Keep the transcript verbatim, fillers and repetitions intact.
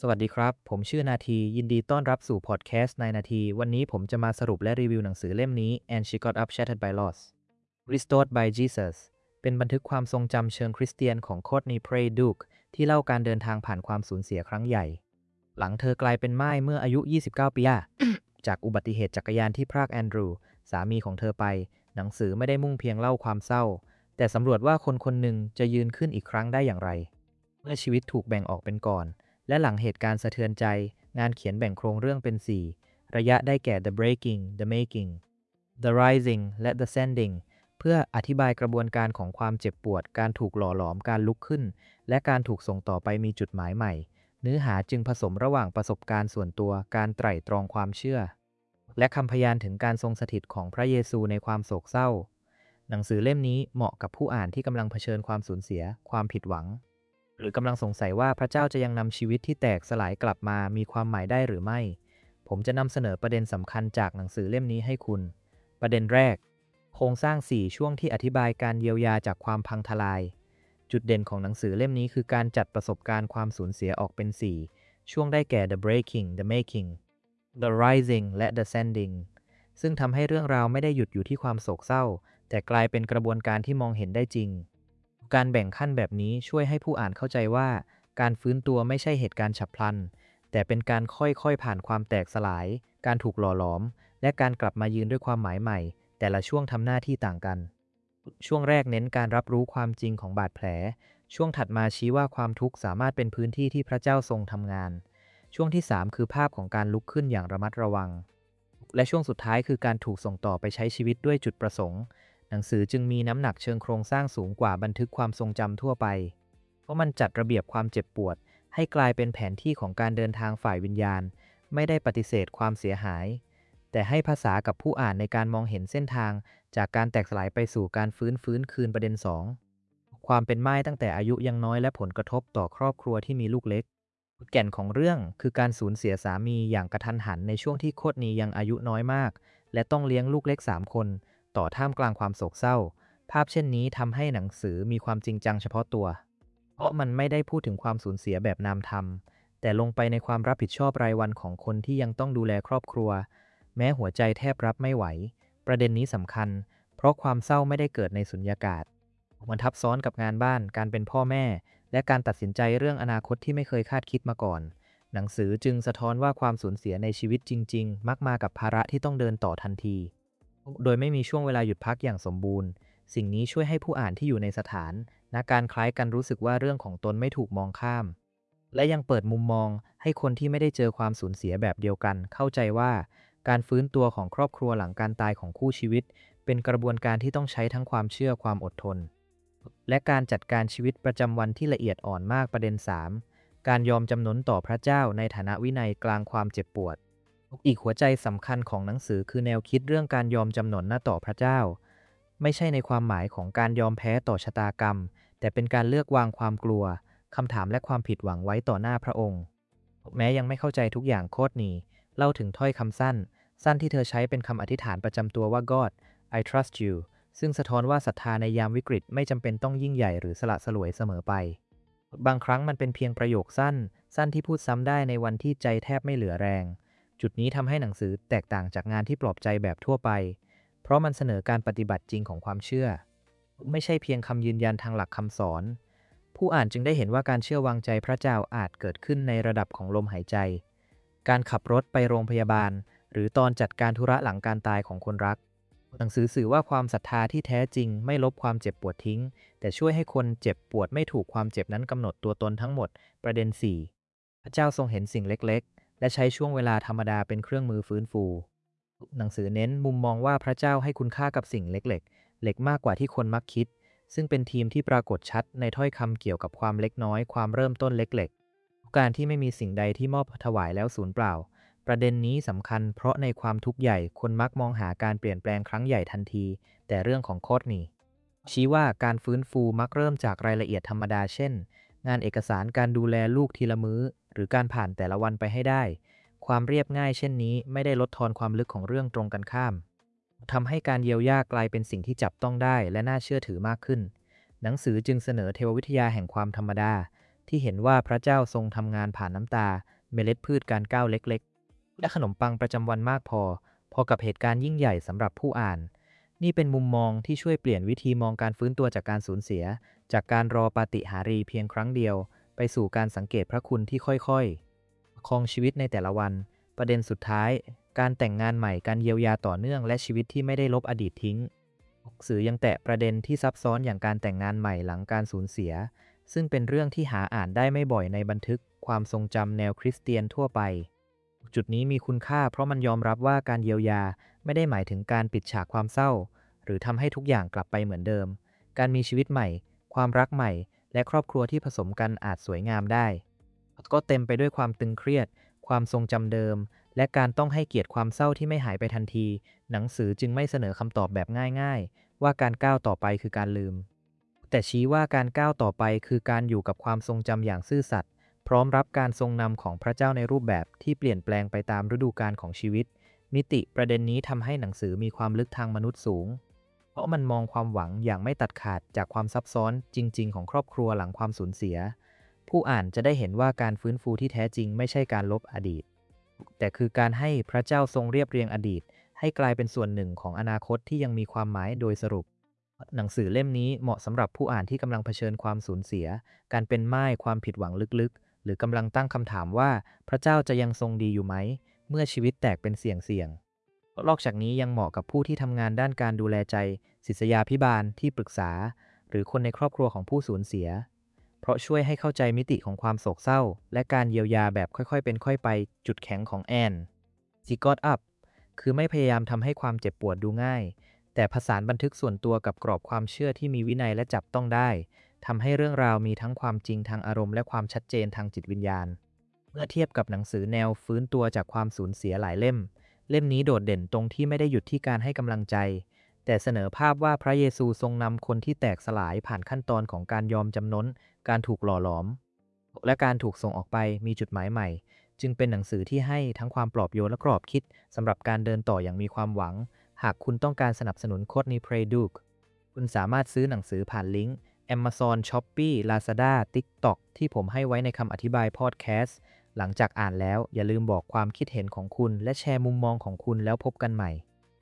สวัสดีครับผมชื่อนาทียินดีต้อนรับสู่พอดแคสต์ในนาทีวันนี้ผมจะมาสรุปและรีวิวหนังสือเล่มนี้ And She Got Up Shattered by Loss Restored by Jesus เป็นบันทึกความทรงจำเชิงคริสเตียนของโคดนีเพรย์ดูกที่เล่าการเดินทางผ่านความสูญเสียครั้งใหญ่หลังเธอกลายเป็นม่ายเมื่ออายุยี่สิบเก้าปี จากอุบัติเหตุจักรยานที่พรากแอนดรูสามีของเธอไปหนังสือไม่ได้มุ่งเพียงเล่าความเศร้าแต่สำรวจว่าคนคนหนึ่งจะยืนขึ้นอีกครั้งได้อย่างไรเมื่อชีวิตถูกแบ่งออกเป็นก่อนและหลังเหตุการณ์สะเทือนใจงานเขียนแบ่งโครงเรื่องเป็นสี่ระยะได้แก่ The Breaking The Making The Rising และ The Sending เพื่ออธิบายกระบวนการของความเจ็บปวดการถูกหล่อหลอมการลุกขึ้นและการถูกส่งต่อไปมีจุดหมายใหม่เนื้อหาจึงผสมระหว่างประสบการณ์ส่วนตัวการไตร่ตรองความเชื่อและคำพยานถึงการทรงสถิตของพระเยซูในความโศกเศร้าหนังสือเล่มนี้เหมาะกับผู้อ่านที่กำลังเผชิญความสูญเสียความผิดหวังหรือกำลังสงสัยว่าพระเจ้าจะยังนำชีวิตที่แตกสลายกลับมามีความหมายได้หรือไม่ผมจะนำเสนอประเด็นสำคัญจากหนังสือเล่มนี้ให้คุณประเด็นแรกโครงสร้างสี่ช่วงที่อธิบายการเยียวยาจากความพังทลายจุดเด่นของหนังสือเล่มนี้คือการจัดประสบการณ์ความสูญเสียออกเป็นสี่ช่วงได้แก่ The Breaking The Making The Rising และ The Sending ซึ่งทำให้เรื่องราวไม่ได้หยุดอยู่ที่ความโศกเศร้าแต่กลายเป็นกระบวนการที่มองเห็นได้จริงการแบ่งขั้นแบบนี้ช่วยให้ผู้อ่านเข้าใจว่าการฟื้นตัวไม่ใช่เหตุการณ์ฉับพลันแต่เป็นการค่อยๆผ่านความแตกสลายการถูกหล่อหลอมและการกลับมายืนด้วยความหมายใหม่แต่ละช่วงทำหน้าที่ต่างกันช่วงแรกเน้นการรับรู้ความจริงของบาดแผลช่วงถัดมาชี้ว่าความทุกข์สามารถเป็นพื้นที่ที่พระเจ้าทรงทำงานช่วงที่สามคือภาพของการลุกขึ้นอย่างระมัดระวังและช่วงสุดท้ายคือการถูกส่งต่อไปใช้ชีวิตด้วยจุดประสงค์หนังสือจึงมีน้ำหนักเชิงโครงสร้างสูงกว่าบันทึกความทรงจำทั่วไปเพราะมันจัดระเบียบความเจ็บปวดให้กลายเป็นแผนที่ของการเดินทางฝ่ายวิญญาณไม่ได้ปฏิเสธความเสียหายแต่ให้ภาษากับผู้อ่านในการมองเห็นเส้นทางจากการแตกสลายไปสู่การฟื้นฟื้นคืนประเด็นสองความเป็นม่ายตั้งแต่อายุยังน้อยและผลกระทบต่อครอบครัวที่มีลูกเล็กแก่นของเรื่องคือการสูญเสียสามีอย่างกระทันหันในช่วงที่โคตรนียังอายุน้อยมากและต้องเลี้ยงลูกเล็กสามคนต่อท่ามกลางความโศกเศร้าภาพเช่นนี้ทำให้หนังสือมีความจริงจังเฉพาะตัวเพราะมันไม่ได้พูดถึงความสูญเสียแบบนามธรรมแต่ลงไปในความรับผิดชอบรายวันของคนที่ยังต้องดูแลครอบครัวแม้หัวใจแทบรับไม่ไหวประเด็นนี้สำคัญเพราะความเศร้าไม่ได้เกิดในสุญญากาศมันทับซ้อนกับงานบ้านการเป็นพ่อแม่และการตัดสินใจเรื่องอนาคตที่ไม่เคยคาดคิดมาก่อนหนังสือจึงสะท้อนว่าความสูญเสียในชีวิตจริงๆมักมากับภาระที่ต้องเดินต่อทันทีโดยไม่มีช่วงเวลาหยุดพักอย่างสมบูรณ์สิ่งนี้ช่วยให้ผู้อ่านที่อยู่ในสถานณการคล้ายกันรู้สึกว่าเรื่องของตนไม่ถูกมองข้ามและยังเปิดมุมมองให้คนที่ไม่ได้เจอความสูญเสียแบบเดียวกันเข้าใจว่าการฟื้นตัวของครอบครัวหลังการตายของคู่ชีวิตเป็นกระบวนการที่ต้องใช้ทั้งความเชื่อความอดทนและการจัดการชีวิตประจำวันที่ละเอียดอ่อนมากประเด็นสามการยอมจำนนต่อพระเจ้าในฐานะวินัยกลางความเจ็บปวดอีกหัวใจสำคัญของหนังสือคือแนวคิดเรื่องการยอมจำนนต่อพระเจ้าไม่ใช่ในความหมายของการยอมแพ้ต่อชะตากรรมแต่เป็นการเลือกวางความกลัวคำถามและความผิดหวังไว้ต่อหน้าพระองค์แม้ยังไม่เข้าใจทุกอย่างโคตรนีเล่าถึงถ้อยคำสั้นสั้นที่เธอใช้เป็นคำอธิษฐานประจำตัวว่า God I trust you ซึ่งสะท้อนว่าศรัทธาในยามวิกฤตไม่จำเป็นต้องยิ่งใหญ่หรือสละสลวยเสมอไปบางครั้งมันเป็นเพียงประโยคสั้นสั้นที่พูดซ้ำได้ในวันที่ใจแทบไม่เหลือแรงจุดนี้ทำให้หนังสือแตกต่างจากงานที่ปลอบใจแบบทั่วไปเพราะมันเสนอการปฏิบัติจริงของความเชื่อไม่ใช่เพียงคำยืนยันทางหลักคำสอนผู้อ่านจึงได้เห็นว่าการเชื่อวางใจพระเจ้าอาจเกิดขึ้นในระดับของลมหายใจการขับรถไปโรงพยาบาลหรือตอนจัดการธุระหลังการตายของคนรักหนังสือสื่อว่าความศรัทธาที่แท้จริงไม่ลบความเจ็บปวดทิ้งแต่ช่วยให้คนเจ็บปวดไม่ถูกความเจ็บนั้นกำหนดตัวตนทั้งหมดประเด็นสี่พระเจ้าทรงเห็นสิ่งเล็กๆและใช้ช่วงเวลาธรรมดาเป็นเครื่องมือฟื้นฟูหนังสือเน้นมุมมองว่าพระเจ้าให้คุณค่ากับสิ่งเล็กๆเล็กมากกว่าที่คนมักคิดซึ่งเป็นทีมที่ปรากฏชัดในถ้อยคำเกี่ยวกับความเล็กน้อยความเริ่มต้นเล็กๆการที่ไม่มีสิ่งใดที่มอบถวายแล้วสูญเปล่าประเด็นนี้สำคัญเพราะในความทุกข์ใหญ่คนมักมองหาการเปลี่ยนแปลงครั้งใหญ่ทันทีแต่เรื่องของโคตรนีชี้ว่าการฟื้นฟูมักเริ่มจากรายละเอียดธรรมดาเช่นงานเอกสารการดูแลลูกทีละมื้อหรือการผ่านแต่ละวันไปให้ได้ความเรียบง่ายเช่นนี้ไม่ได้ลดทอนความลึกของเรื่องตรงกันข้ามทำให้การเยียวยากลายเป็นสิ่งที่จับต้องได้และน่าเชื่อถือมากขึ้นหนังสือจึงเสนอเทววิทยาแห่งความธรรมดาที่เห็นว่าพระเจ้าทรงทำงานผ่านน้ำตาเมล็ดพืชการก้าวเล็กๆและขนมปังประจำวันมากพอพอกับเหตุการณ์ยิ่งใหญ่สำหรับผู้อ่านนี่เป็นมุมมองที่ช่วยเปลี่ยนวิธีมองการฟื้นตัวจากการสูญเสียจากการรอปาฏิหาริย์เพียงครั้งเดียวไปสู่การสังเกตพระคุณที่ค่อยๆประคองชีวิตในแต่ละวันประเด็นสุดท้ายการแต่งงานใหม่การเยียวยาต่อเนื่องและชีวิตที่ไม่ได้ลบอดีตทิ้งหนังสือยังแตะประเด็นที่ซับซ้อนอย่างการแต่งงานใหม่หลังการสูญเสียซึ่งเป็นเรื่องที่หาอ่านได้ไม่บ่อยในบันทึกความทรงจำแนวคริสเตียนทั่วไปจุดนี้มีคุณค่าเพราะมันยอมรับว่าการเยียวยาไม่ได้หมายถึงการปิดฉากความเศร้าหรือทำให้ทุกอย่างกลับไปเหมือนเดิมการมีชีวิตใหม่ความรักใหม่และครอบครัวที่ผสมกันอาจสวยงามได้ก็เต็มไปด้วยความตึงเครียดความทรงจำเดิมและการต้องให้เกียรติความเศร้าที่ไม่หายไปทันทีหนังสือจึงไม่เสนอคำตอบแบบง่ายๆว่าการก้าวต่อไปคือการลืมแต่ชี้ว่าการก้าวต่อไปคือการอยู่กับความทรงจำอย่างซื่อสัตย์พร้อมรับการทรงนำของพระเจ้าในรูปแบบที่เปลี่ยนแปลงไปตามฤดูกาลของชีวิตมิติประเด็นนี้ทำให้หนังสือมีความลึกทางมนุษย์สูงเพราะมันมองความหวังอย่างไม่ตัดขาดจากความซับซ้อนจริงๆของครอบครัวหลังความสูญเสียผู้อ่านจะได้เห็นว่าการฟื้นฟูที่แท้จริงไม่ใช่การลบอดีตแต่คือการให้พระเจ้าทรงเรียบเรียงอดีตให้กลายเป็นส่วนหนึ่งของอนาคตที่ยังมีความหมายโดยสรุปหนังสือเล่มนี้เหมาะสำหรับผู้อ่านที่กำลังเผชิญความสูญเสียการเป็นม่ายความผิดหวังลึกๆหรือกำลังตั้งคำถามว่าพระเจ้าจะยังทรงดีอยู่ไหมเมื่อชีวิตแตกเป็นเสี่ยงๆนอกจากนี้ยังเหมาะกับผู้ที่ทำงานด้านการดูแลใจศิษยาภิบาลที่ปรึกษาหรือคนในครอบครัวของผู้สูญเสียเพราะช่วยให้เข้าใจมิติของความโศกเศร้าและการเยียวยาแบบค่อยๆเป็นค่อยไปจุดแข็งของแอนซีกอตอัพคือไม่พยายามทำให้ความเจ็บปวดดูง่ายแต่ผสานบันทึกส่วนตัวกับกรอบความเชื่อที่มีวินัยและจับต้องได้ทำให้เรื่องราวมีทั้งความจริงทางอารมณ์และความชัดเจนทางจิตวิญญาณเมื่อเทียบกับหนังสือแนวฟื้นตัวจากความสูญเสียหลายเล่มเล่มนี้โดดเด่นตรงที่ไม่ได้หยุดที่การให้กำลังใจแต่เสนอภาพว่าพระเยซูทรงนำคนที่แตกสลายผ่านขั้นตอนของการยอมจำนนการถูกหล่อหลอมและการถูกส่งออกไปมีจุดหมายใหม่จึงเป็นหนังสือที่ให้ทั้งความปลอบโยนและกรอบคิดสำหรับการเดินต่ออย่างมีความหวังหากคุณต้องการสนับสนุนโค้ดนี้ Pray Duke คุณสามารถซื้อหนังสือผ่านลิงก์ Amazon Shopee Lazada TikTok ที่ผมให้ไว้ในคำอธิบายพอดแคสต์หลังจากอ่านแล้วอย่าลืมบอกความคิดเห็นของคุณและแชร์มุมมองของคุณแล้วพบกันใหม่